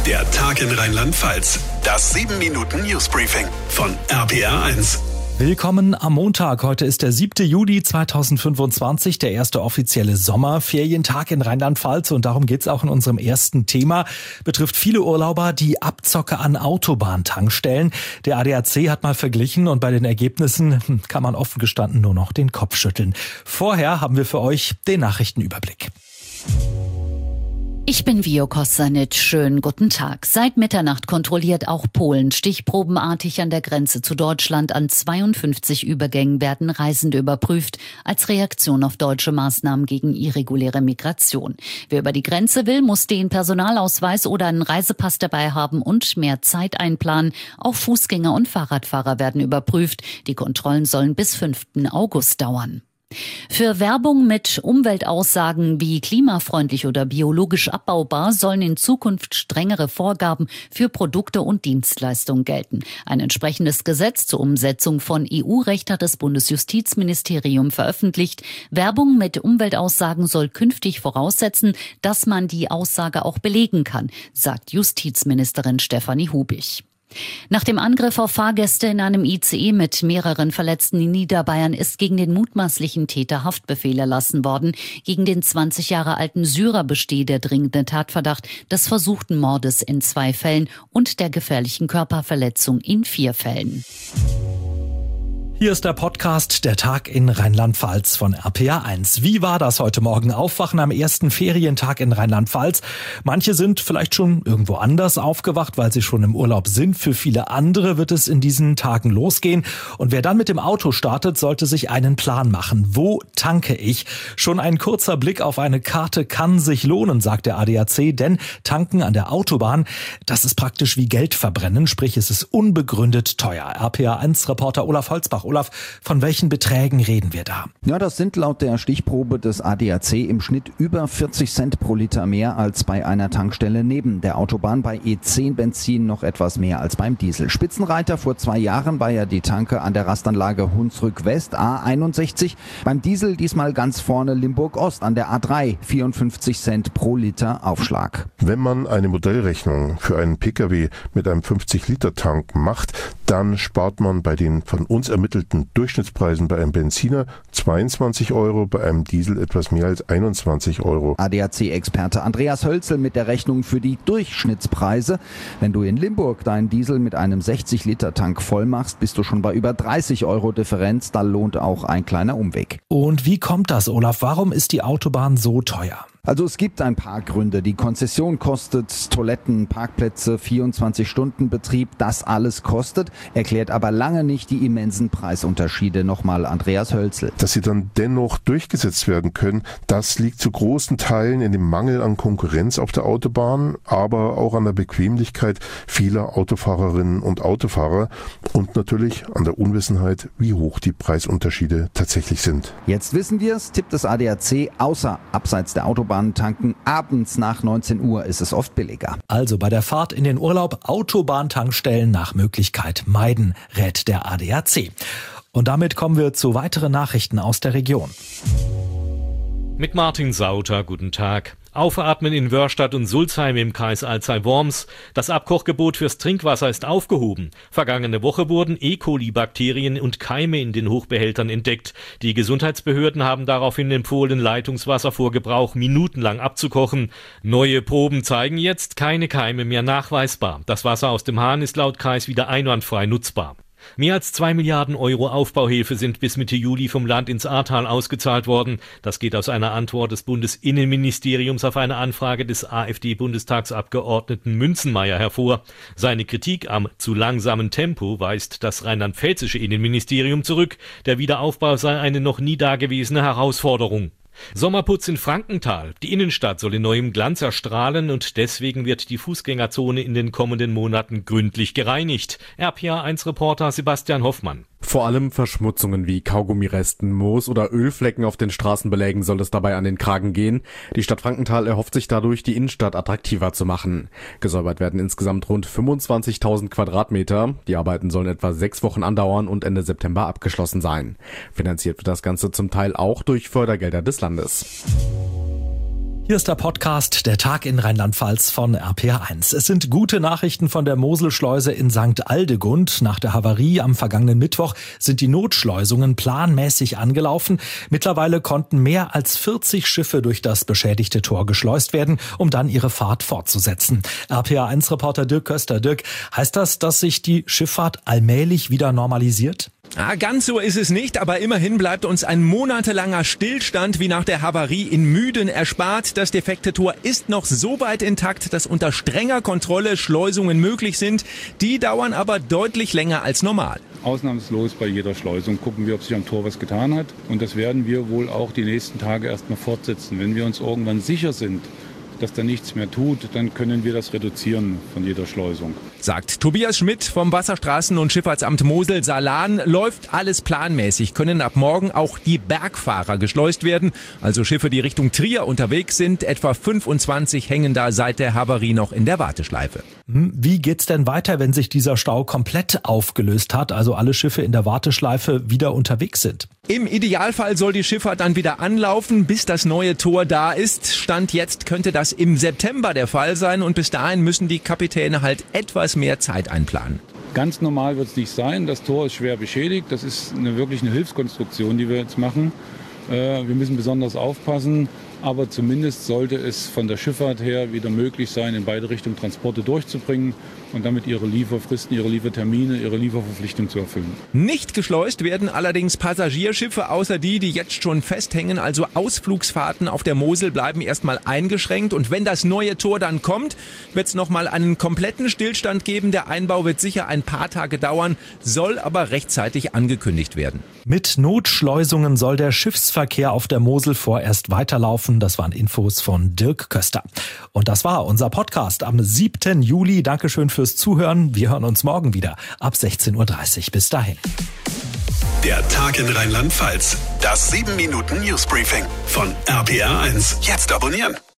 Der Tag in Rheinland-Pfalz. Das 7-Minuten-Newsbriefing von RPR1. Willkommen am Montag. Heute ist der 7. Juli 2025, der erste offizielle Sommerferientag in Rheinland-Pfalz. Und darum geht's auch in unserem ersten Thema. Betrifft viele Urlauber die Abzocke an Autobahntankstellen. Der ADAC hat mal verglichen und bei den Ergebnissen kann man offen gestanden nur noch den Kopf schütteln. Vorher haben wir für euch den Nachrichtenüberblick. Ich bin Vio Kosanic. Schönen guten Tag. Seit Mitternacht kontrolliert auch Polen stichprobenartig an der Grenze zu Deutschland. An 52 Übergängen werden Reisende überprüft, als Reaktion auf deutsche Maßnahmen gegen irreguläre Migration. Wer über die Grenze will, muss den Personalausweis oder einen Reisepass dabei haben und mehr Zeit einplanen. Auch Fußgänger und Fahrradfahrer werden überprüft. Die Kontrollen sollen bis 5. August dauern. Für Werbung mit Umweltaussagen wie klimafreundlich oder biologisch abbaubar sollen in Zukunft strengere Vorgaben für Produkte und Dienstleistungen gelten. Ein entsprechendes Gesetz zur Umsetzung von EU-Recht hat das Bundesjustizministerium veröffentlicht. Werbung mit Umweltaussagen soll künftig voraussetzen, dass man die Aussage auch belegen kann, sagt Justizministerin Stefanie Hubig. Nach dem Angriff auf Fahrgäste in einem ICE mit mehreren Verletzten in Niederbayern ist gegen den mutmaßlichen Täter Haftbefehl erlassen worden. Gegen den 20 Jahre alten Syrer bestehe der dringende Tatverdacht des versuchten Mordes in 2 Fällen und der gefährlichen Körperverletzung in 4 Fällen. Hier ist der Podcast Der Tag in Rheinland-Pfalz von RPR1. Wie war das heute Morgen? Aufwachen am ersten Ferientag in Rheinland-Pfalz. Manche sind vielleicht schon irgendwo anders aufgewacht, weil sie schon im Urlaub sind. Für viele andere wird es in diesen Tagen losgehen. Und wer dann mit dem Auto startet, sollte sich einen Plan machen. Wo tanke ich? Schon ein kurzer Blick auf eine Karte kann sich lohnen, sagt der ADAC. Denn tanken an der Autobahn, das ist praktisch wie Geld verbrennen. Sprich, es ist unbegründet teuer. RPR1-Reporter Olaf Holzbach. Olaf, von welchen Beträgen reden wir da? Ja, das sind laut der Stichprobe des ADAC im Schnitt über 40 Cent pro Liter mehr als bei einer Tankstelle neben der Autobahn. Bei E10 Benzin noch etwas mehr als beim Diesel. Spitzenreiter vor 2 Jahren war ja die Tanke an der Rastanlage Hunsrück West A61. Beim Diesel diesmal ganz vorne Limburg Ost an der A3. 54 Cent pro Liter Aufschlag. Wenn man eine Modellrechnung für einen Pkw mit einem 50-Liter-Tank macht, dann spart man bei den von uns ermittelten Durchschnittspreisen bei einem Benziner 22 Euro, bei einem Diesel etwas mehr als 21 Euro. ADAC-Experte Andreas Hölzel mit der Rechnung für die Durchschnittspreise. Wenn du in Limburg deinen Diesel mit einem 60-Liter-Tank voll machst, bist du schon bei über 30 Euro Differenz. Da lohnt auch ein kleiner Umweg. Und wie kommt das, Olaf? Warum ist die Autobahn so teuer? Also es gibt ein paar Gründe. Die Konzession kostet, Toiletten, Parkplätze, 24-Stunden-Betrieb, das alles kostet, erklärt aber lange nicht die immensen Preisunterschiede. Nochmal Andreas Hölzel. Dass sie dann dennoch durchgesetzt werden können, das liegt zu großen Teilen in dem Mangel an Konkurrenz auf der Autobahn, aber auch an der Bequemlichkeit vieler Autofahrerinnen und Autofahrer und natürlich an der Unwissenheit, wie hoch die Preisunterschiede tatsächlich sind. Jetzt wissen wir es, tippt das ADAC, außer abseits der Autobahn tanken. Abends nach 19 Uhr ist es oft billiger. Also bei der Fahrt in den Urlaub Autobahntankstellen nach Möglichkeit meiden, rät der ADAC. Und damit kommen wir zu weiteren Nachrichten aus der Region. Mit Martin Sauter, guten Tag. Aufatmen in Wörstadt und Sulzheim im Kreis Alzey-Worms. Das Abkochgebot fürs Trinkwasser ist aufgehoben. Vergangene Woche wurden E. coli-Bakterien und Keime in den Hochbehältern entdeckt. Die Gesundheitsbehörden haben daraufhin empfohlen, Leitungswasser vor Gebrauch minutenlang abzukochen. Neue Proben zeigen jetzt keine Keime mehr nachweisbar. Das Wasser aus dem Hahn ist laut Kreis wieder einwandfrei nutzbar. Mehr als 2 Milliarden Euro Aufbauhilfe sind bis Mitte Juli vom Land ins Ahrtal ausgezahlt worden. Das geht aus einer Antwort des Bundesinnenministeriums auf eine Anfrage des AfD-Bundestagsabgeordneten Münzenmaier hervor. Seine Kritik am zu langsamen Tempo weist das rheinland-pfälzische Innenministerium zurück. Der Wiederaufbau sei eine noch nie dagewesene Herausforderung. Sommerputz in Frankenthal. Die Innenstadt soll in neuem Glanz erstrahlen und deswegen wird die Fußgängerzone in den kommenden Monaten gründlich gereinigt. RPR1-Reporter Sebastian Hoffmann. Vor allem Verschmutzungen wie Kaugummiresten, Moos oder Ölflecken auf den Straßenbelägen soll es dabei an den Kragen gehen. Die Stadt Frankenthal erhofft sich dadurch, die Innenstadt attraktiver zu machen. Gesäubert werden insgesamt rund 25.000 Quadratmeter. Die Arbeiten sollen etwa 6 Wochen andauern und Ende September abgeschlossen sein. Finanziert wird das Ganze zum Teil auch durch Fördergelder des Landes. Hier ist der Podcast Der Tag in Rheinland-Pfalz von RPA1. Es sind gute Nachrichten von der Moselschleuse in St. Aldegund. Nach der Havarie am vergangenen Mittwoch sind die Notschleusungen planmäßig angelaufen. Mittlerweile konnten mehr als 40 Schiffe durch das beschädigte Tor geschleust werden, um dann ihre Fahrt fortzusetzen. RPA1-Reporter Dirk Köster. Dirk, heißt das, dass sich die Schifffahrt allmählich wieder normalisiert? Ganz so ist es nicht, aber immerhin bleibt uns ein monatelanger Stillstand wie nach der Havarie in Müden erspart. Das defekte Tor ist noch so weit intakt, dass unter strenger Kontrolle Schleusungen möglich sind. Die dauern aber deutlich länger als normal. Ausnahmslos bei jeder Schleusung gucken wir, ob sich am Tor was getan hat. Und das werden wir wohl auch die nächsten Tage erstmal fortsetzen. Wenn wir uns irgendwann sicher sind, dass da nichts mehr tut, dann können wir das reduzieren von jeder Schleusung. Sagt Tobias Schmidt vom Wasserstraßen- und Schifffahrtsamt Mosel-Saarlahn. Läuft alles planmäßig, können ab morgen auch die Bergfahrer geschleust werden. Also Schiffe, die Richtung Trier unterwegs sind. Etwa 25 hängen da seit der Havarie noch in der Warteschleife. Wie geht's denn weiter, wenn sich dieser Stau komplett aufgelöst hat, also alle Schiffe in der Warteschleife wieder unterwegs sind? Im Idealfall soll die Schifffahrt dann wieder anlaufen, bis das neue Tor da ist. Stand jetzt könnte das im September der Fall sein und bis dahin müssen die Kapitäne halt etwas mehr Zeit einplanen. Ganz normal wird es nicht sein. Das Tor ist schwer beschädigt. Das ist wirklich eine Hilfskonstruktion, die wir jetzt machen. Wir müssen besonders aufpassen. Aber zumindest sollte es von der Schifffahrt her wieder möglich sein, in beide Richtungen Transporte durchzubringen und damit ihre Lieferfristen, ihre Liefertermine, ihre Lieferverpflichtung zu erfüllen. Nicht geschleust werden allerdings Passagierschiffe, außer die jetzt schon festhängen. Also Ausflugsfahrten auf der Mosel bleiben erstmal eingeschränkt. Und wenn das neue Tor dann kommt, wird es nochmal einen kompletten Stillstand geben. Der Einbau wird sicher ein paar Tage dauern, soll aber rechtzeitig angekündigt werden. Mit Notschleusungen soll der Schiffsverkehr auf der Mosel vorerst weiterlaufen. Das waren Infos von Dirk Köster. Und das war unser Podcast am 7. Juli. Dankeschön fürs Zuhören. Wir hören uns morgen wieder ab 16:30 Uhr. Bis dahin. Der Tag in Rheinland-Pfalz. Das 7-Minuten-Newsbriefing von RPA1. Jetzt abonnieren.